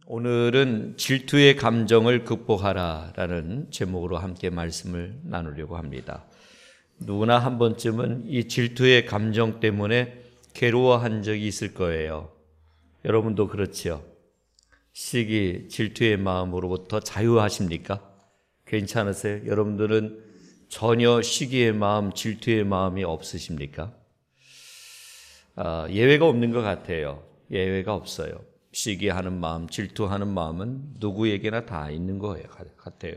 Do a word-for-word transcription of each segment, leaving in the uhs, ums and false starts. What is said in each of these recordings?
오늘은 질투의 감정을 극복하라라는 제목으로 함께 말씀을 나누려고 합니다. 누구나 한 번쯤은 이 질투의 감정 때문에 괴로워한 적이 있을 거예요. 여러분도 그렇지요? 시기, 질투의 마음으로부터 자유하십니까? 괜찮으세요? 여러분들은 전혀 시기의 마음, 질투의 마음이 없으십니까? 아, 예외가 없는 것 같아요. 예외가 없어요. 시기하는 마음, 질투하는 마음은 누구에게나 다 있는 거예요. 같아요.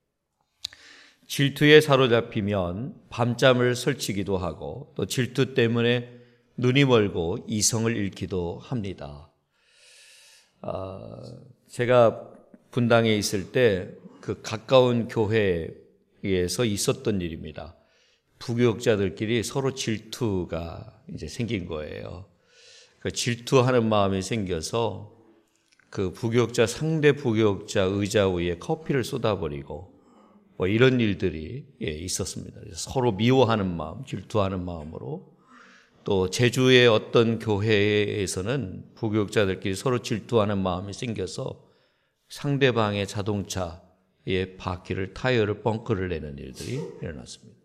질투에 사로잡히면 밤잠을 설치기도 하고 또 질투 때문에 눈이 멀고 이성을 잃기도 합니다. 아, 제가 분당에 있을 때 그 가까운 교회에서 있었던 일입니다. 부교육자들끼리 서로 질투가 이제 생긴 거예요. 그 질투하는 마음이 생겨서 그 부교육자 상대 부교육자 의자 위에 커피를 쏟아버리고 뭐 이런 일들이 예, 있었습니다. 서로 미워하는 마음, 질투하는 마음으로 또 제주의 어떤 교회에서는 부교육자들끼리 서로 질투하는 마음이 생겨서 상대방의 자동차의 바퀴를 타이어를 뻥크를 내는 일들이 일어났습니다.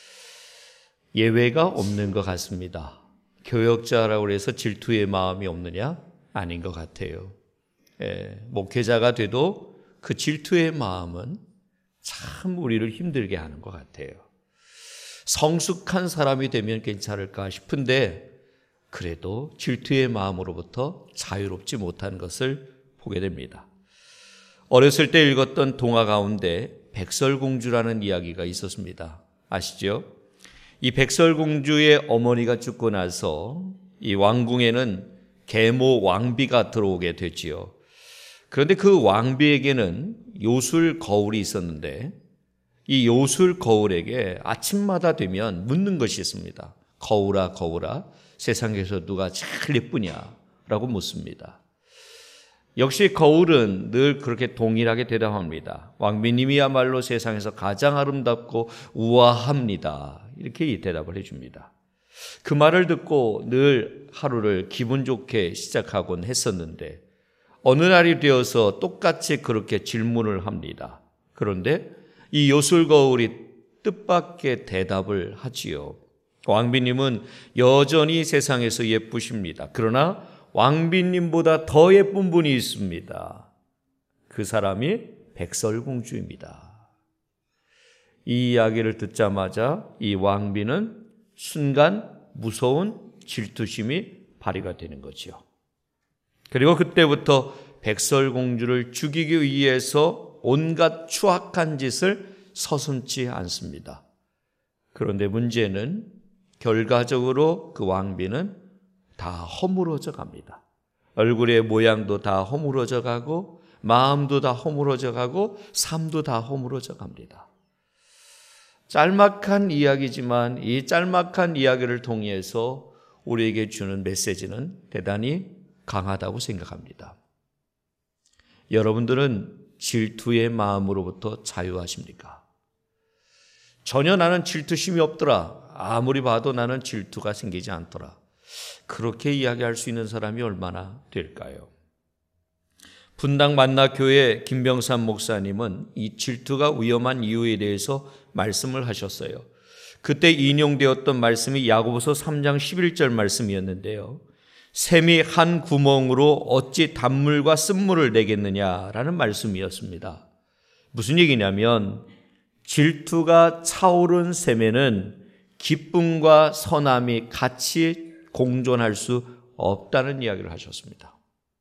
예외가 없는 것 같습니다. 교역자라고 해서 질투의 마음이 없느냐? 아닌 것 같아요. 예, 목회자가 돼도 그 질투의 마음은 참 우리를 힘들게 하는 것 같아요. 성숙한 사람이 되면 괜찮을까 싶은데 그래도 질투의 마음으로부터 자유롭지 못한 것을 보게 됩니다. 어렸을 때 읽었던 동화 가운데 백설공주라는 이야기가 있었습니다. 아시죠? 이 백설공주의 어머니가 죽고 나서 이 왕궁에는 계모 왕비가 들어오게 됐지요. 그런데 그 왕비에게는 요술 거울이 있었는데 이 요술 거울에게 아침마다 되면 묻는 것이 있습니다. 거울아 거울아 세상에서 누가 제일 예쁘냐라고 묻습니다. 역시 거울은 늘 그렇게 동일하게 대답합니다. 왕비님이야말로 세상에서 가장 아름답고 우아합니다. 이렇게 대답을 해줍니다. 그 말을 듣고 늘 하루를 기분 좋게 시작하곤 했었는데 어느 날이 되어서 똑같이 그렇게 질문을 합니다. 그런데 이 요술 거울이 뜻밖의 대답을 하지요. 왕비님은 여전히 세상에서 예쁘십니다. 그러나 왕비님보다 더 예쁜 분이 있습니다. 그 사람이 백설공주입니다. 이 이야기를 듣자마자 이 왕비는 순간 무서운 질투심이 발휘가 되는 거죠. 그리고 그때부터 백설공주를 죽이기 위해서 온갖 추악한 짓을 서슴지 않습니다. 그런데 문제는 결과적으로 그 왕비는 다 허물어져 갑니다. 얼굴의 모양도 다 허물어져 가고 마음도 다 허물어져 가고 삶도 다 허물어져 갑니다. 짤막한 이야기지만 이 짤막한 이야기를 통해서 우리에게 주는 메시지는 대단히 강하다고 생각합니다. 여러분들은 질투의 마음으로부터 자유하십니까? 전혀 나는 질투심이 없더라. 아무리 봐도 나는 질투가 생기지 않더라. 그렇게 이야기할 수 있는 사람이 얼마나 될까요? 분당 만나교회 김병삼 목사님은 이 질투가 위험한 이유에 대해서 말씀을 하셨어요. 그때 인용되었던 말씀이 야고보서 삼 장 십일 절 말씀이었는데요. 샘이 한 구멍으로 어찌 단물과 쓴물을 내겠느냐라는 말씀이었습니다. 무슨 얘기냐면 질투가 차오른 샘에는 기쁨과 선함이 같이 공존할 수 없다는 이야기를 하셨습니다.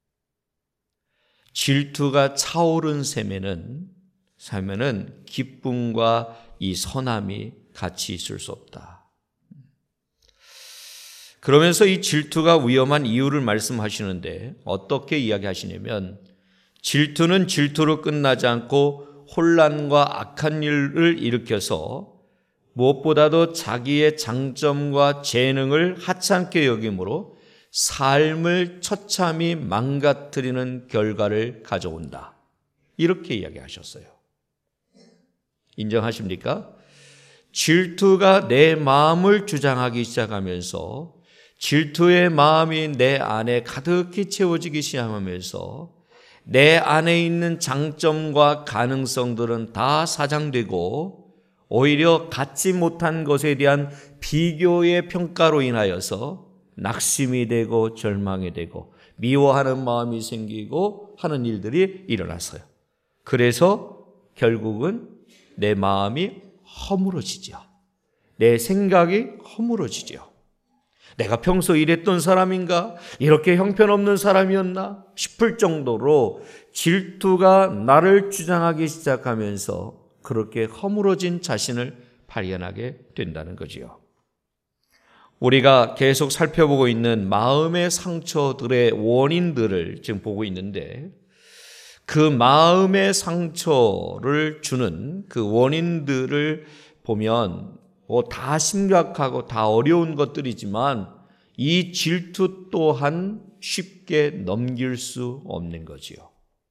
질투가 차오른 샘에는 삶에는 기쁨과 이 선함이 같이 있을 수 없다. 그러면서 이 질투가 위험한 이유를 말씀하시는데 어떻게 이야기하시냐면 질투는 질투로 끝나지 않고 혼란과 악한 일을 일으켜서 무엇보다도 자기의 장점과 재능을 하찮게 여김으로 삶을 처참히 망가뜨리는 결과를 가져온다. 이렇게 이야기하셨어요. 인정하십니까? 질투가 내 마음을 주장하기 시작하면서 질투의 마음이 내 안에 가득히 채워지기 시작하면서 내 안에 있는 장점과 가능성들은 다 사장되고 오히려 갖지 못한 것에 대한 비교의 평가로 인하여서 낙심이 되고 절망이 되고 미워하는 마음이 생기고 하는 일들이 일어났어요. 그래서 결국은 내 마음이 허물어지죠. 내 생각이 허물어지죠. 내가 평소 이랬던 사람인가? 이렇게 형편없는 사람이었나? 싶을 정도로 질투가 나를 주장하기 시작하면서 그렇게 허물어진 자신을 발견하게 된다는 거지요. 우리가 계속 살펴보고 있는 마음의 상처들의 원인들을 지금 보고 있는데 그 마음의 상처를 주는 그 원인들을 보면 뭐 다 심각하고 다 어려운 것들이지만 이 질투 또한 쉽게 넘길 수 없는 거지요.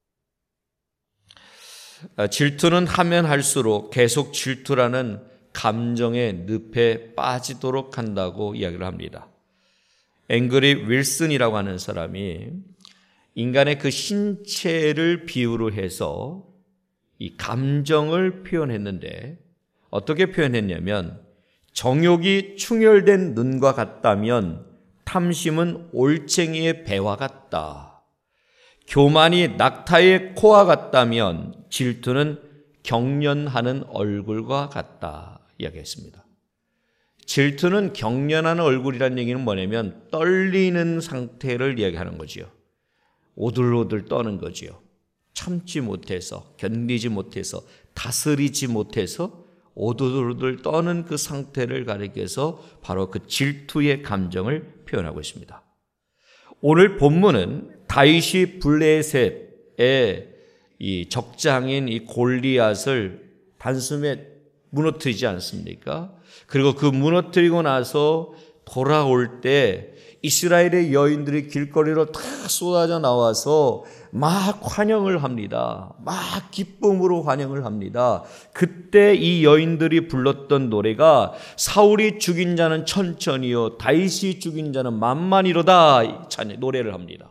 질투는 하면 할수록 계속 질투라는 감정의 늪에 빠지도록 한다고 이야기를 합니다. 앵그리 윌슨이라고 하는 사람이 인간의 그 신체를 비유로 해서 이 감정을 표현했는데 어떻게 표현했냐면 정욕이 충혈된 눈과 같다면 탐심은 올챙이의 배와 같다. 교만이 낙타의 코와 같다면 질투는 경련하는 얼굴과 같다 이야기했습니다. 질투는 경련하는 얼굴이라는 얘기는 뭐냐면 떨리는 상태를 이야기하는 거지요. 오들오들 떠는 거지요. 참지 못해서 견디지 못해서 다스리지 못해서 오들오들 떠는 그 상태를 가리켜서 바로 그 질투의 감정을 표현하고 있습니다. 오늘 본문은 다윗이 블레셋의 이 적장인 이 골리앗을 단숨에 무너뜨리지 않습니까? 그리고 그 무너뜨리고 나서 돌아올 때 이스라엘의 여인들이 길거리로 다 쏟아져 나와서 막 환영을 합니다. 막 기쁨으로 환영을 합니다. 그때 이 여인들이 불렀던 노래가 사울이 죽인 자는 천천히요 다윗이 죽인 자는 만만이로다 노래를 합니다.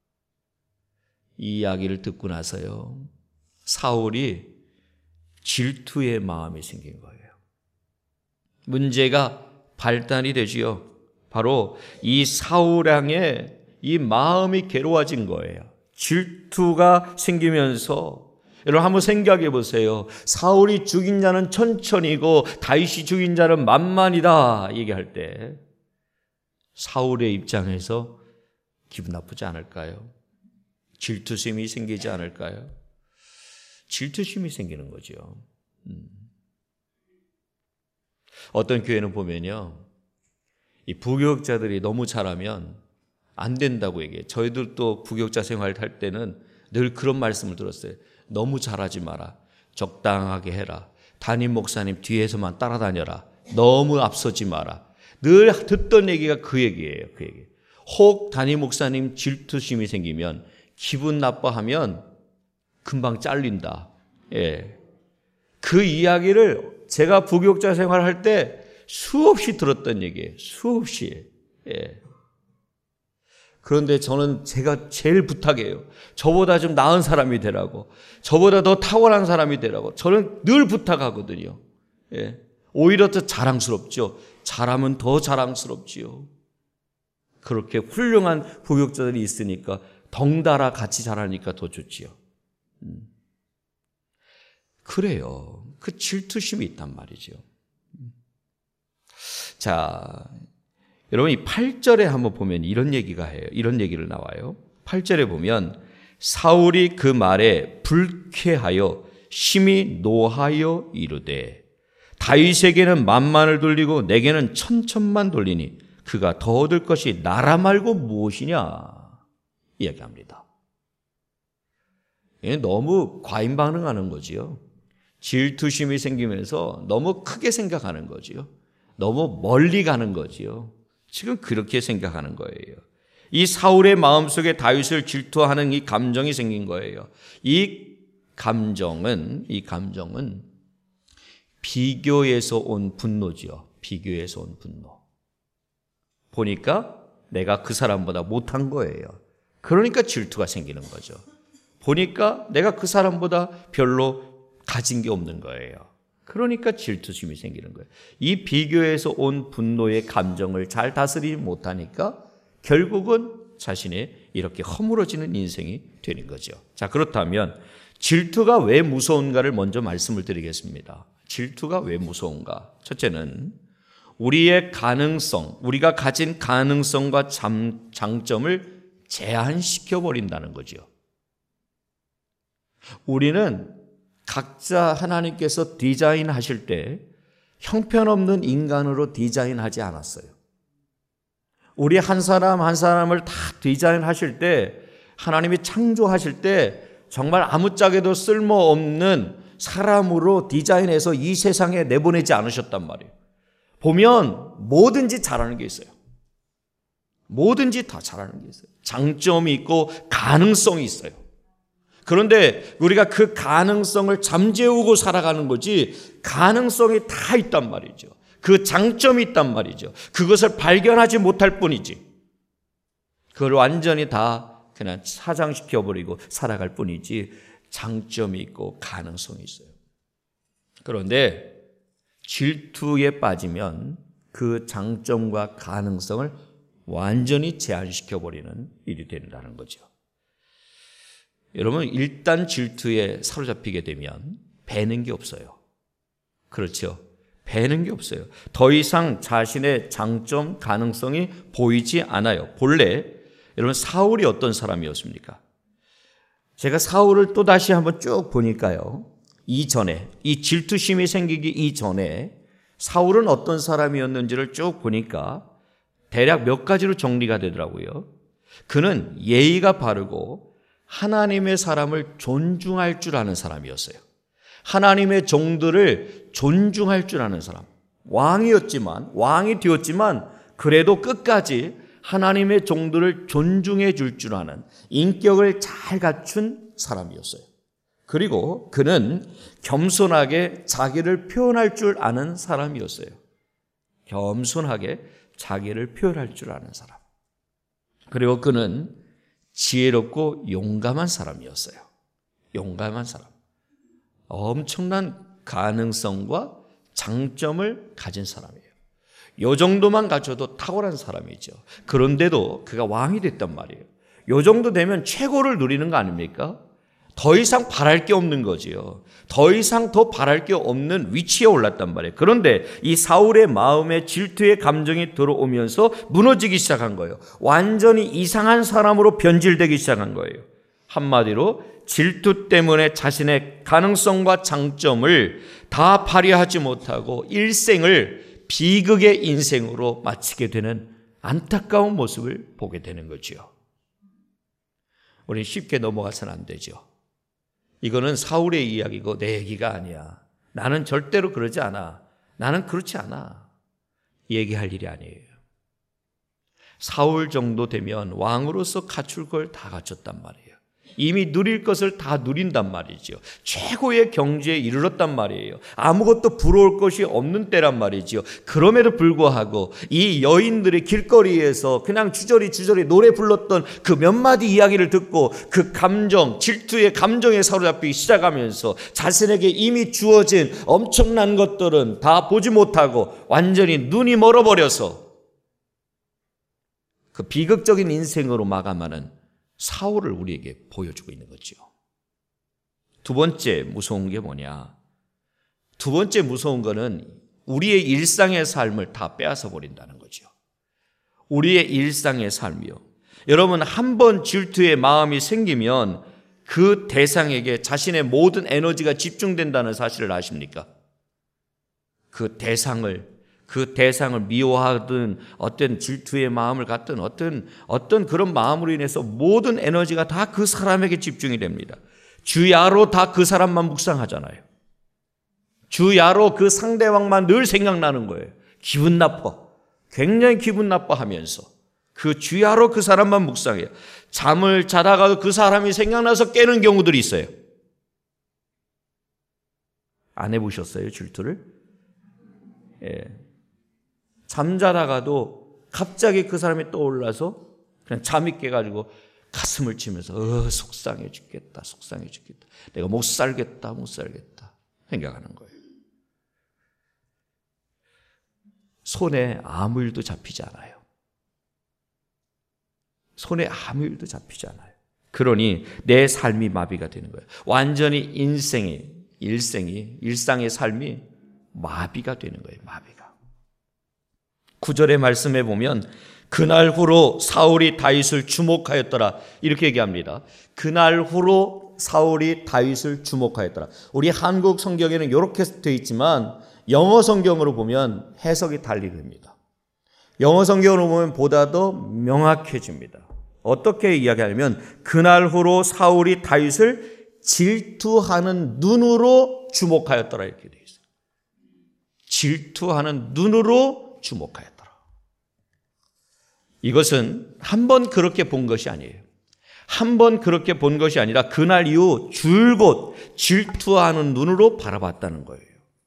이 이야기를 듣고 나서요 사울이 질투의 마음이 생긴 거예요. 문제가 발단이 되지요. 바로 이 사울왕의 이 마음이 괴로워진 거예요. 질투가 생기면서 여러분 한번 생각해 보세요. 사울이 죽인 자는 천천히고 다윗이 죽인 자는 만만이다 얘기할 때 사울의 입장에서 기분 나쁘지 않을까요? 질투심이 생기지 않을까요? 질투심이 생기는 거죠. 음. 어떤 교회는 보면요, 이 부교육자들이 너무 잘하면 안 된다고 얘기해요. 저희들도 부교육자 생활할 때는 늘 그런 말씀을 들었어요. 너무 잘하지 마라. 적당하게 해라. 담임 목사님 뒤에서만 따라다녀라. 너무 앞서지 마라. 늘 듣던 얘기가 그 얘기예요. 그 얘기. 혹 담임 목사님 질투심이 생기면 기분 나빠하면 금방 잘린다. 예. 그 이야기를 제가 부교육자 생활할 때 수없이 들었던 얘기예요. 수없이. 예. 그런데 저는 제가 제일 부탁해요. 저보다 좀 나은 사람이 되라고. 저보다 더 탁월한 사람이 되라고. 저는 늘 부탁하거든요. 예. 오히려 더 자랑스럽죠. 잘하면 더 자랑스럽지요. 그렇게 훌륭한 부교육자들이 있으니까 덩달아 같이 자라니까 더 좋지요. 음. 그래요. 그 질투심이 있단 말이죠. 자, 여러분 이 팔 절에 한번 보면 이런 얘기가 해요. 이런 얘기를 나와요. 팔 절에 보면 사울이 그 말에 불쾌하여 심히 노하여 이르되 다윗에게는 만만을 돌리고 내게는 천천만 돌리니 그가 더 얻을 것이 나라 말고 무엇이냐 이야기합니다. 너무 과잉 반응하는 거지요. 질투심이 생기면서 너무 크게 생각하는 거지요. 너무 멀리 가는 거지요. 지금 그렇게 생각하는 거예요. 이 사울의 마음속에 다윗을 질투하는 이 감정이 생긴 거예요. 이 감정은 이 감정은 비교에서 온 분노지요. 비교에서 온 분노. 보니까 내가 그 사람보다 못한 거예요. 그러니까 질투가 생기는 거죠. 보니까 내가 그 사람보다 별로 가진 게 없는 거예요. 그러니까 질투심이 생기는 거예요. 이 비교에서 온 분노의 감정을 잘 다스리지 못하니까 결국은 자신의 이렇게 허물어지는 인생이 되는 거죠. 자, 그렇다면 질투가 왜 무서운가를 먼저 말씀을 드리겠습니다. 질투가 왜 무서운가? 첫째는 우리의 가능성, 우리가 가진 가능성과 장, 장점을 제한시켜 버린다는 거죠. 우리는 각자 하나님께서 디자인하실 때 형편없는 인간으로 디자인하지 않았어요. 우리 한 사람 한 사람을 다 디자인하실 때, 하나님이 창조하실 때 정말 아무짝에도 쓸모없는 사람으로 디자인해서 이 세상에 내보내지 않으셨단 말이에요. 보면 뭐든지 잘하는 게 있어요. 뭐든지 다 잘하는 게 있어요. 장점이 있고 가능성이 있어요. 그런데 우리가 그 가능성을 잠재우고 살아가는 거지, 가능성이 다 있단 말이죠. 그 장점이 있단 말이죠. 그것을 발견하지 못할 뿐이지, 그걸 완전히 다 그냥 사장시켜버리고 살아갈 뿐이지 장점이 있고 가능성이 있어요. 그런데 질투에 빠지면 그 장점과 가능성을 완전히 제한시켜버리는 일이 된다는 거죠. 여러분, 일단 질투에 사로잡히게 되면 배는 게 없어요. 그렇죠? 배는 게 없어요. 더 이상 자신의 장점, 가능성이 보이지 않아요. 본래 여러분, 사울이 어떤 사람이었습니까? 제가 사울을 또 다시 한번 쭉 보니까요, 이전에, 이 질투심이 생기기 이전에 사울은 어떤 사람이었는지를 쭉 보니까 대략 몇 가지로 정리가 되더라고요. 그는 예의가 바르고 하나님의 사람을 존중할 줄 아는 사람이었어요. 하나님의 종들을 존중할 줄 아는 사람. 왕이었지만, 왕이 되었지만 그래도 끝까지 하나님의 종들을 존중해 줄 줄 아는 인격을 잘 갖춘 사람이었어요. 그리고 그는 겸손하게 자기를 표현할 줄 아는 사람이었어요. 겸손하게 자기를 표현할 줄 아는 사람. 그리고 그는 지혜롭고 용감한 사람이었어요. 용감한 사람. 엄청난 가능성과 장점을 가진 사람이에요. 이 정도만 가져도 탁월한 사람이죠. 그런데도 그가 왕이 됐단 말이에요. 이 정도 되면 최고를 누리는 거 아닙니까? 더 이상 바랄 게 없는 거지요. 더 이상 더 바랄 게 없는 위치에 올랐단 말이에요. 그런데 이 사울의 마음에 질투의 감정이 들어오면서 무너지기 시작한 거예요. 완전히 이상한 사람으로 변질되기 시작한 거예요. 한마디로 질투 때문에 자신의 가능성과 장점을 다 발휘하지 못하고 일생을 비극의 인생으로 마치게 되는 안타까운 모습을 보게 되는 거죠. 우리 쉽게 넘어가서는 안 되죠. 이거는 사울의 이야기고 내 얘기가 아니야. 나는 절대로 그러지 않아. 나는 그렇지 않아. 얘기할 일이 아니에요. 사울 정도 되면 왕으로서 갖출 걸 다 갖췄단 말이에요. 이미 누릴 것을 다 누린단 말이죠. 최고의 경지에 이르렀단 말이에요. 아무것도 부러울 것이 없는 때란 말이죠. 그럼에도 불구하고 이 여인들이 길거리에서 그냥 주저리 주저리 노래 불렀던 그 몇 마디 이야기를 듣고 그 감정, 질투의 감정에 사로잡히기 시작하면서 자신에게 이미 주어진 엄청난 것들은 다 보지 못하고 완전히 눈이 멀어버려서 그 비극적인 인생으로 마감하는 사울을 우리에게 보여주고 있는 거죠. 두 번째 무서운 게 뭐냐? 두 번째 무서운 거는 우리의 일상의 삶을 다 빼앗아 버린다는 거죠. 우리의 일상의 삶이요. 여러분, 한 번 질투의 마음이 생기면 그 대상에게 자신의 모든 에너지가 집중된다는 사실을 아십니까? 그 대상을 그 대상을 미워하든 어떤 질투의 마음을 갖든 어떤 어떤 그런 마음으로 인해서 모든 에너지가 다 그 사람에게 집중이 됩니다. 주야로 다 그 사람만 묵상하잖아요. 주야로 그 상대방만 늘 생각나는 거예요. 기분 나빠. 굉장히 기분 나빠하면서 그 주야로 그 사람만 묵상해요. 잠을 자다가도 그 사람이 생각나서 깨는 경우들이 있어요. 안 해보셨어요, 질투를? 예. 잠자다가도 갑자기 그 사람이 떠올라서 그냥 잠이 깨가지고 가슴을 치면서 어, 속상해 죽겠다, 속상해 죽겠다. 내가 못 살겠다, 못 살겠다 생각하는 거예요. 손에 아무 일도 잡히지 않아요. 손에 아무 일도 잡히지 않아요. 그러니 내 삶이 마비가 되는 거예요. 완전히 인생이, 일생이, 일상의 삶이 마비가 되는 거예요. 마비가. 구절의 말씀에 보면 그날 후로 사울이 다윗을 주목하였더라 이렇게 얘기합니다. 그날 후로 사울이 다윗을 주목하였더라. 우리 한국 성경에는 이렇게 되어 있지만 영어 성경으로 보면 해석이 달리 됩니다. 영어 성경으로 보면 보다 더 명확해집니다. 어떻게 이야기하냐면 그날 후로 사울이 다윗을 질투하는 눈으로 주목하였더라 이렇게 되어 있어요. 질투하는 눈으로 주목하였더라. 이것은 한 번 그렇게 본 것이 아니에요. 한 번 그렇게 본 것이 아니라 그날 이후 줄곧 질투하는 눈으로 바라봤다는 거예요.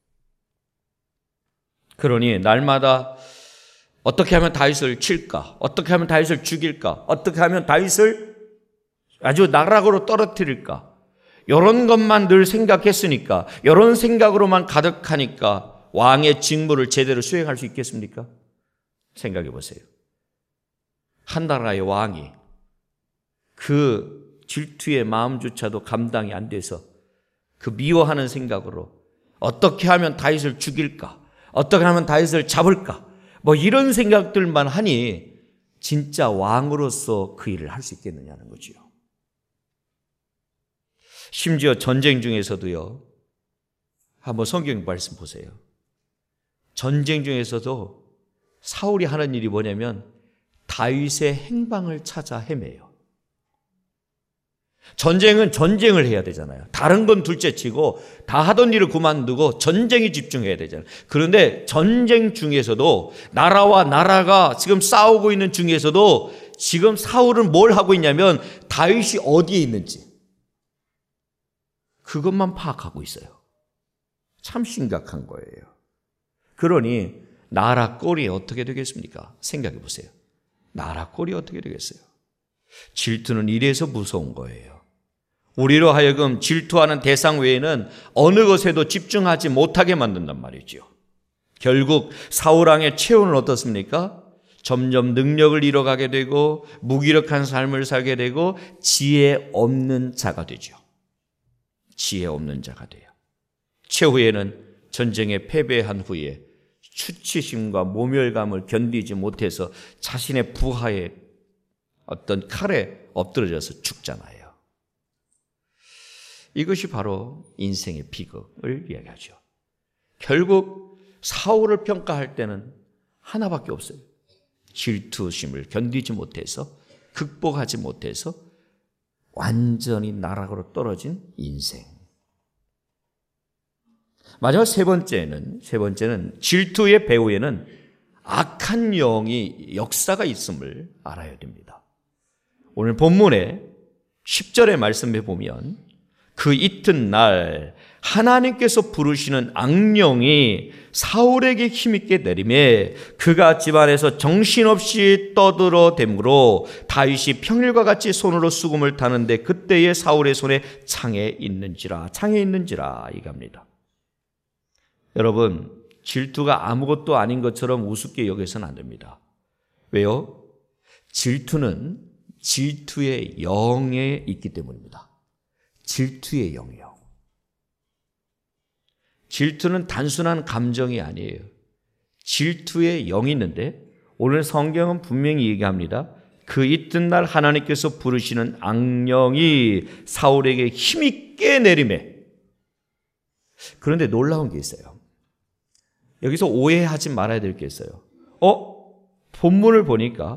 그러니 날마다 어떻게 하면 다윗을 칠까? 어떻게 하면 다윗을 죽일까? 어떻게 하면 다윗을 아주 나락으로 떨어뜨릴까? 이런 것만 늘 생각했으니까, 이런 생각으로만 가득하니까 왕의 직무를 제대로 수행할 수 있겠습니까? 생각해 보세요. 한 나라의 왕이 그 질투의 마음조차도 감당이 안 돼서 그 미워하는 생각으로 어떻게 하면 다윗을 죽일까? 어떻게 하면 다윗을 잡을까? 뭐 이런 생각들만 하니 진짜 왕으로서 그 일을 할 수 있겠느냐는 거지요. 심지어 전쟁 중에서도요. 한번 성경 말씀 보세요. 전쟁 중에서도 사울이 하는 일이 뭐냐면 다윗의 행방을 찾아 헤매요. 전쟁은 전쟁을 해야 되잖아요. 다른 건 둘째치고 다 하던 일을 그만두고 전쟁에 집중해야 되잖아요. 그런데 전쟁 중에서도 나라와 나라가 지금 싸우고 있는 중에서도 지금 사울은 뭘 하고 있냐면 다윗이 어디에 있는지 그것만 파악하고 있어요. 참 심각한 거예요. 그러니 나라 꼴이 어떻게 되겠습니까? 생각해 보세요. 나라 꼴이 어떻게 되겠어요? 질투는 이래서 무서운 거예요. 우리로 하여금 질투하는 대상 외에는 어느 것에도 집중하지 못하게 만든단 말이죠. 결국 사울왕의 체온은 어떻습니까? 점점 능력을 잃어가게 되고 무기력한 삶을 살게 되고 지혜 없는 자가 되죠. 지혜 없는 자가 돼요. 최후에는 전쟁에 패배한 후에 수치심과 모멸감을 견디지 못해서 자신의 부하의 어떤 칼에 엎드려져서 죽잖아요. 이것이 바로 인생의 비극을 이야기하죠. 결국 사울을 평가할 때는 하나밖에 없어요. 질투심을 견디지 못해서 극복하지 못해서 완전히 나락으로 떨어진 인생. 마지막 세 번째는 세 번째는 질투의 배후에는 악한 영이 역사가 있음을 알아야 됩니다. 오늘 본문의 십 절의 말씀에 보면 그 이튿날 하나님께서 부르시는 악령이 사울에게 힘있게 내림에 그가 집안에서 정신없이 떠들어대므로 다윗이 평일과 같이 손으로 수금을 타는데 그때에 사울의 손에 창에 있는지라 창에 있는지라 이겁니다. 여러분 질투가 아무것도 아닌 것처럼 우습게 여겨서는 안 됩니다. 왜요? 질투는 질투의 영에 있기 때문입니다. 질투의 영이요. 질투는 단순한 감정이 아니에요. 질투의 영이 있는데 오늘 성경은 분명히 얘기합니다. 그 이튿날 하나님께서 부르시는 악령이 사울에게 힘있게 내림에. 그런데 놀라운 게 있어요. 여기서 오해하지 말아야 될 게 있어요. 어? 본문을 보니까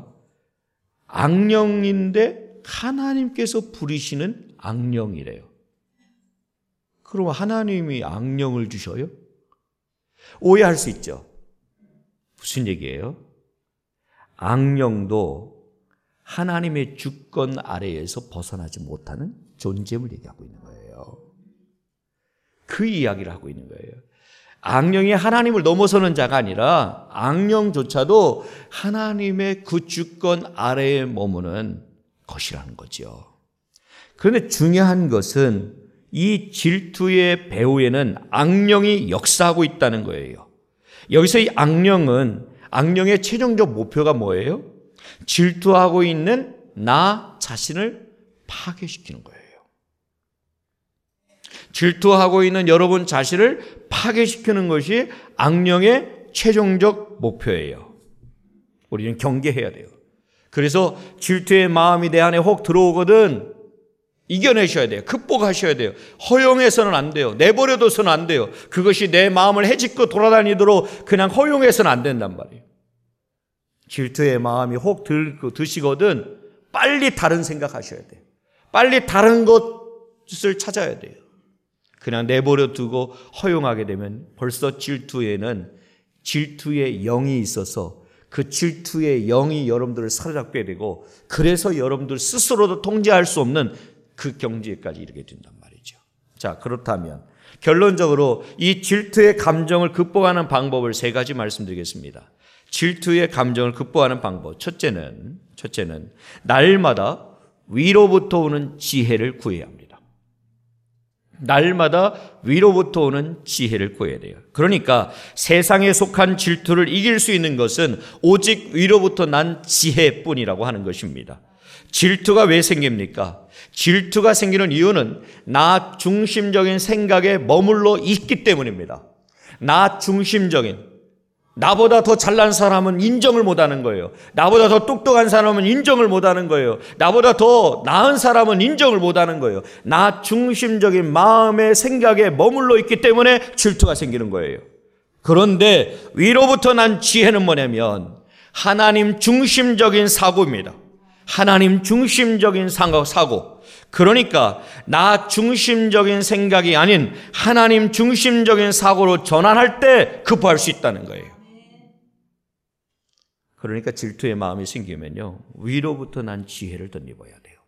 악령인데 하나님께서 부르시는 악령이래요. 그럼 하나님이 악령을 주셔요? 오해할 수 있죠. 무슨 얘기예요? 악령도 하나님의 주권 아래에서 벗어나지 못하는 존재를 얘기하고 있는 거예요. 그 이야기를 하고 있는 거예요. 악령이 하나님을 넘어서는 자가 아니라 악령조차도 하나님의 그 주권 아래에 머무는 것이라는 거죠. 그런데 중요한 것은 이 질투의 배후에는 악령이 역사하고 있다는 거예요. 여기서 이 악령은, 악령의 최종적 목표가 뭐예요? 질투하고 있는 나 자신을 파괴시키는 거예요. 질투하고 있는 여러분 자신을 파괴시키는 것이 악령의 최종적 목표예요. 우리는 경계해야 돼요. 그래서 질투의 마음이 내 안에 혹 들어오거든 이겨내셔야 돼요. 극복하셔야 돼요. 허용해서는 안 돼요. 내버려둬서는 안 돼요. 그것이 내 마음을 헤집고 돌아다니도록 그냥 허용해서는 안 된단 말이에요. 질투의 마음이 혹 들, 드시거든 빨리 다른 생각하셔야 돼요. 빨리 다른 것을 찾아야 돼요. 그냥 내버려 두고 허용하게 되면 벌써 질투에는 질투의 영이 있어서 그 질투의 영이 여러분들을 사로잡게 되고, 그래서 여러분들 스스로도 통제할 수 없는 그 경지에까지 이르게 된단 말이죠. 자, 그렇다면 결론적으로 이 질투의 감정을 극복하는 방법을 세 가지 말씀드리겠습니다. 질투의 감정을 극복하는 방법. 첫째는, 첫째는 날마다 위로부터 오는 지혜를 구해야 합니다. 날마다 위로부터 오는 지혜를 구해야 돼요. 그러니까 세상에 속한 질투를 이길 수 있는 것은 오직 위로부터 난 지혜뿐이라고 하는 것입니다. 질투가 왜 생깁니까? 질투가 생기는 이유는 나 중심적인 생각에 머물러 있기 때문입니다. 나 중심적인, 나보다 더 잘난 사람은 인정을 못하는 거예요. 나보다 더 똑똑한 사람은 인정을 못하는 거예요. 나보다 더 나은 사람은 인정을 못하는 거예요. 나 중심적인 마음의 생각에 머물러 있기 때문에 질투가 생기는 거예요. 그런데 위로부터 난 지혜는 뭐냐면 하나님 중심적인 사고입니다. 하나님 중심적인 사고. 그러니까 나 중심적인 생각이 아닌 하나님 중심적인 사고로 전환할 때 급할 수 있다는 거예요. 그러니까 질투의 마음이 생기면요, 위로부터 난 지혜를 덧입어야 돼요.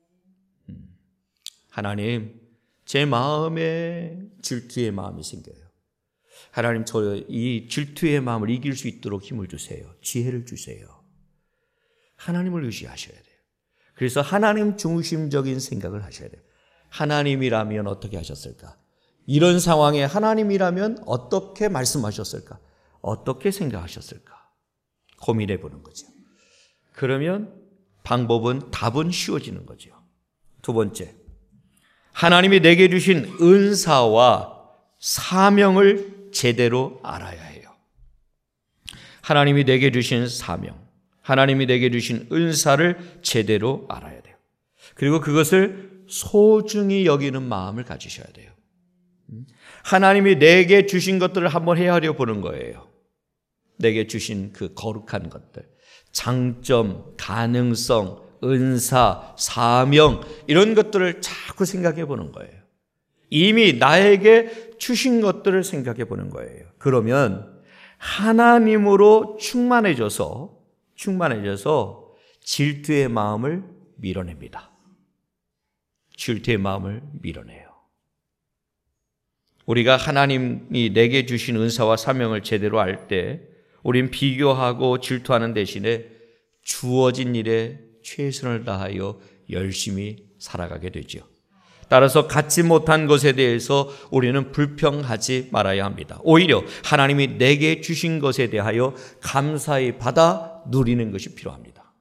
하나님, 제 마음에 질투의 마음이 생겨요. 하나님, 저 이 질투의 마음을 이길 수 있도록 힘을 주세요. 지혜를 주세요. 하나님을 의지하셔야 돼요. 그래서 하나님 중심적인 생각을 하셔야 돼요. 하나님이라면 어떻게 하셨을까? 이런 상황에 하나님이라면 어떻게 말씀하셨을까? 어떻게 생각하셨을까? 고민해 보는 거죠. 그러면 방법은, 답은 쉬워지는 거죠. 두 번째, 하나님이 내게 주신 은사와 사명을 제대로 알아야 해요. 하나님이 내게 주신 사명, 하나님이 내게 주신 은사를 제대로 알아야 돼요. 그리고 그것을 소중히 여기는 마음을 가지셔야 돼요. 하나님이 내게 주신 것들을 한번 헤아려 보는 거예요. 내게 주신 그 거룩한 것들, 장점, 가능성, 은사, 사명, 이런 것들을 자꾸 생각해 보는 거예요. 이미 나에게 주신 것들을 생각해 보는 거예요. 그러면 하나님으로 충만해져서 충만해져서 질투의 마음을 밀어냅니다. 질투의 마음을 밀어내요. 우리가 하나님이 내게 주신 은사와 사명을 제대로 알 때 우린 비교하고 질투하는 대신에 주어진 일에 최선을 다하여 열심히 살아가게 되죠. 따라서 갖지 못한 것에 대해서 우리는 불평하지 말아야 합니다. 오히려 하나님이 내게 주신 것에 대하여 감사히 받아 누리는 것이 필요합니다.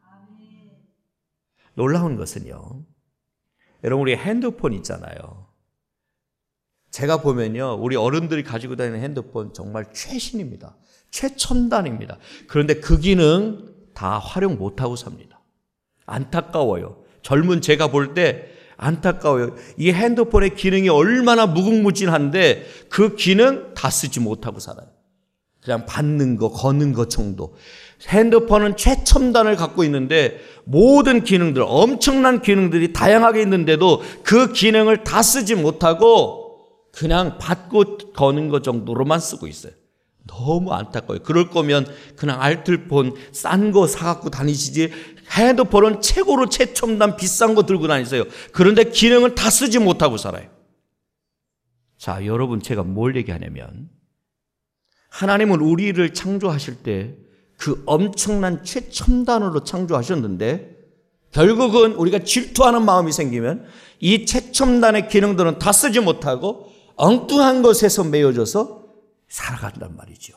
놀라운 것은요, 여러분, 우리 핸드폰 있잖아요. 제가 보면요, 우리 어른들이 가지고 다니는 핸드폰 정말 최신입니다. 최첨단입니다. 그런데 그 기능 다 활용 못하고 삽니다. 안타까워요. 젊은 제가 볼 때 안타까워요. 이 핸드폰의 기능이 얼마나 무궁무진한데 그 기능 다 쓰지 못하고 살아요. 그냥 받는 거, 거는 거 정도. 핸드폰은 최첨단을 갖고 있는데 모든 기능들, 엄청난 기능들이 다양하게 있는데도 그 기능을 다 쓰지 못하고 그냥 받고 거는 거 정도로만 쓰고 있어요. 너무 안타까워요. 그럴 거면 그냥 알뜰폰 싼 거 사갖고 다니시지, 핸드폰은 최고로 최첨단 비싼 거 들고 다니세요. 그런데 기능을 다 쓰지 못하고 살아요. 자, 여러분, 제가 뭘 얘기하냐면 하나님은 우리를 창조하실 때 그 엄청난 최첨단으로 창조하셨는데 결국은 우리가 질투하는 마음이 생기면 이 최첨단의 기능들은 다 쓰지 못하고 엉뚱한 것에서 메어져서 살아간단 말이죠.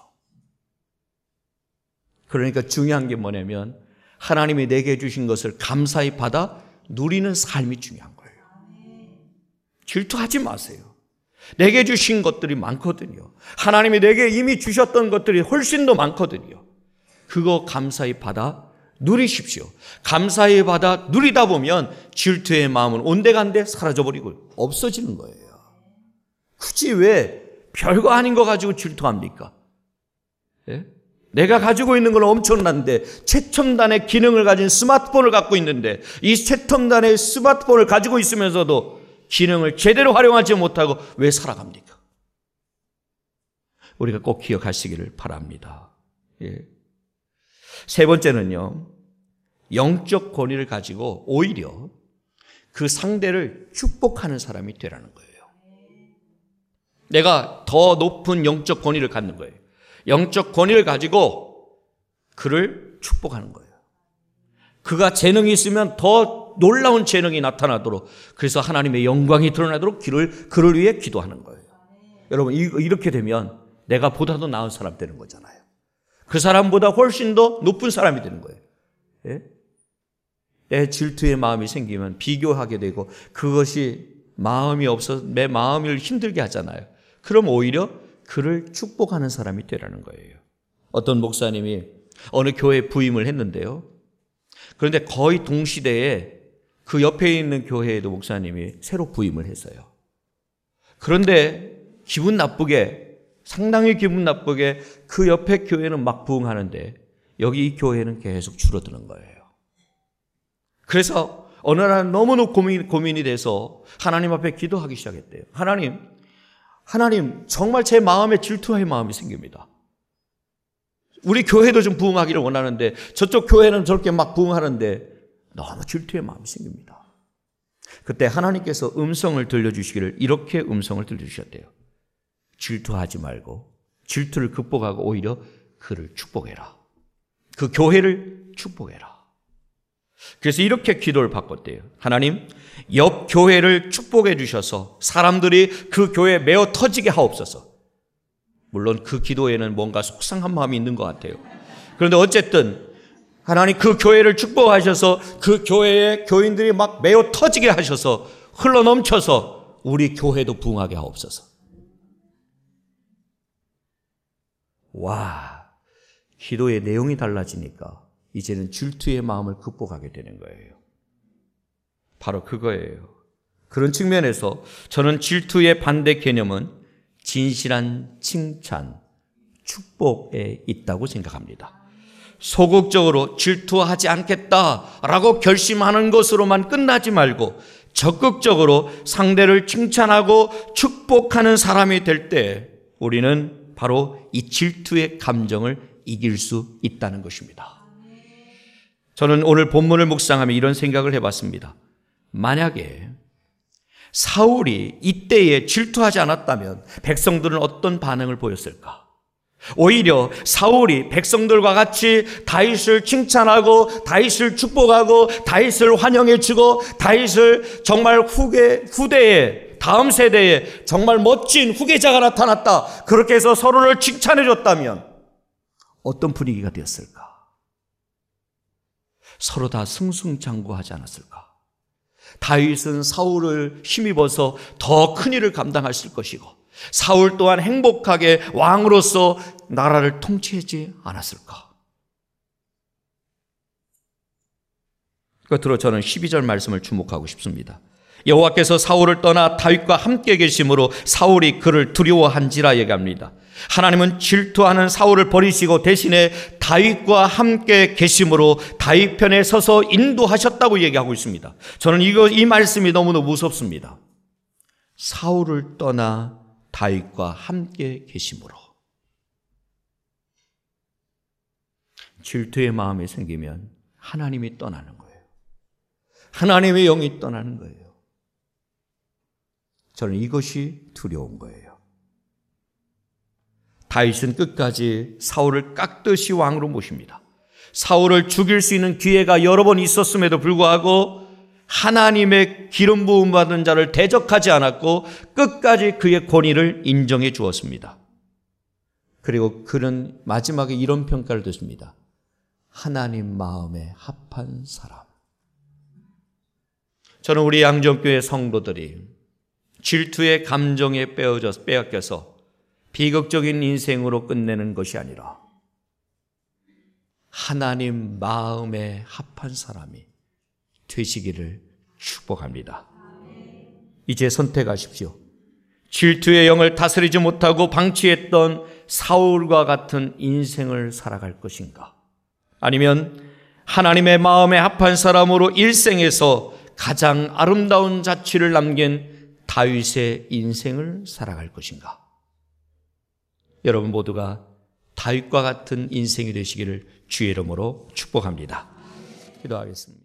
그러니까 중요한 게 뭐냐면 하나님이 내게 주신 것을 감사히 받아 누리는 삶이 중요한 거예요. 질투하지 마세요. 내게 주신 것들이 많거든요. 하나님이 내게 이미 주셨던 것들이 훨씬 더 많거든요. 그거 감사히 받아 누리십시오. 감사히 받아 누리다 보면 질투의 마음은 온데간데 사라져버리고 없어지는 거예요. 굳이 왜 별거 아닌 거 가지고 질투합니까? 예? 내가 가지고 있는 건 엄청난데 최첨단의 기능을 가진 스마트폰을 갖고 있는데 이 최첨단의 스마트폰을 가지고 있으면서도 기능을 제대로 활용하지 못하고 왜 살아갑니까? 우리가 꼭 기억하시기를 바랍니다. 예. 세 번째는요, 영적 권위를 가지고 오히려 그 상대를 축복하는 사람이 되라는 거예요. 내가 더 높은 영적 권위를 갖는 거예요. 영적 권위를 가지고 그를 축복하는 거예요. 그가 재능이 있으면 더 놀라운 재능이 나타나도록, 그래서 하나님의 영광이 드러나도록 그를, 그를 위해 기도하는 거예요. 여러분, 이렇게 되면 내가 보다도 나은 사람 되는 거잖아요. 그 사람보다 훨씬 더 높은 사람이 되는 거예요. 예? 내 질투의 마음이 생기면 비교하게 되고 그것이 마음이 없어서 내 마음을 힘들게 하잖아요. 그럼 오히려 그를 축복하는 사람이 되라는 거예요. 어떤 목사님이 어느 교회에 부임을 했는데요. 그런데 거의 동시대에 그 옆에 있는 교회에도 목사님이 새로 부임을 했어요. 그런데 기분 나쁘게, 상당히 기분 나쁘게 그 옆에 교회는 막 부흥하는데 여기 이 교회는 계속 줄어드는 거예요. 그래서 어느 날 너무너무 고민, 고민이 돼서 하나님 앞에 기도하기 시작했대요. 하나님, 하나님 정말 제 마음에 질투의 마음이 생깁니다. 우리 교회도 좀 부흥하기를 원하는데 저쪽 교회는 저렇게 막 부흥하는데 너무 질투의 마음이 생깁니다. 그때 하나님께서 음성을 들려주시기를 이렇게 음성을 들려주셨대요. 질투하지 말고 질투를 극복하고 오히려 그를 축복해라. 그 교회를 축복해라. 그래서 이렇게 기도를 바꿨대요. 하나님, 옆 교회를 축복해 주셔서 사람들이 그 교회에 메어 터지게 하옵소서. 물론 그 기도에는 뭔가 속상한 마음이 있는 것 같아요. 그런데 어쨌든 하나님 그 교회를 축복하셔서 그 교회의 교인들이 막 메어 터지게 하셔서 흘러넘쳐서 우리 교회도 부흥하게 하옵소서. 와, 기도의 내용이 달라지니까 이제는 질투의 마음을 극복하게 되는 거예요. 바로 그거예요. 그런 측면에서 저는 질투의 반대 개념은 진실한 칭찬, 축복에 있다고 생각합니다. 소극적으로 질투하지 않겠다라고 결심하는 것으로만 끝나지 말고 적극적으로 상대를 칭찬하고 축복하는 사람이 될 때 우리는 바로 이 질투의 감정을 이길 수 있다는 것입니다. 저는 오늘 본문을 묵상하며 이런 생각을 해봤습니다. 만약에 사울이 이때에 질투하지 않았다면 백성들은 어떤 반응을 보였을까? 오히려 사울이 백성들과 같이 다윗을 칭찬하고 다윗을 축복하고 다윗을 환영해주고 다윗을 정말 후계, 후대에 다음 세대에 정말 멋진 후계자가 나타났다, 그렇게 해서 서로를 칭찬해줬다면 어떤 분위기가 되었을까? 서로 다 승승장구하지 않았을까? 다윗은 사울을 힘입어서 더 큰 일을 감당했을 것이고 사울 또한 행복하게 왕으로서 나라를 통치하지 않았을까? 끝으로 저는 십이 절 말씀을 주목하고 싶습니다. 여호와께서 사울을 떠나 다윗과 함께 계심으로 사울이 그를 두려워한지라 얘기합니다. 하나님은 질투하는 사울을 버리시고 대신에 다윗과 함께 계심으로 다윗 편에 서서 인도하셨다고 얘기하고 있습니다. 저는 이거, 이 말씀이 너무너무 무섭습니다. 사울을 떠나 다윗과 함께 계심으로. 질투의 마음이 생기면 하나님이 떠나는 거예요. 하나님의 영이 떠나는 거예요. 저는 이것이 두려운 거예요. 다윗은 끝까지 사울을 깍듯이 왕으로 모십니다. 사울을 죽일 수 있는 기회가 여러 번 있었음에도 불구하고 하나님의 기름 부음 받은 자를 대적하지 않았고 끝까지 그의 권위를 인정해 주었습니다. 그리고 그는 마지막에 이런 평가를 듣습니다. 하나님 마음에 합한 사람. 저는 우리 양정교회 성도들이 질투의 감정에 빼어져서 빼앗겨서 비극적인 인생으로 끝내는 것이 아니라 하나님 마음에 합한 사람이 되시기를 축복합니다. 이제 선택하십시오. 질투의 영을 다스리지 못하고 방치했던 사울과 같은 인생을 살아갈 것인가? 아니면 하나님의 마음에 합한 사람으로 일생에서 가장 아름다운 자취를 남긴 다윗의 인생을 살아갈 것인가? 여러분 모두가 다윗과 같은 인생이 되시기를 주의 이름으로 축복합니다. 기도하겠습니다.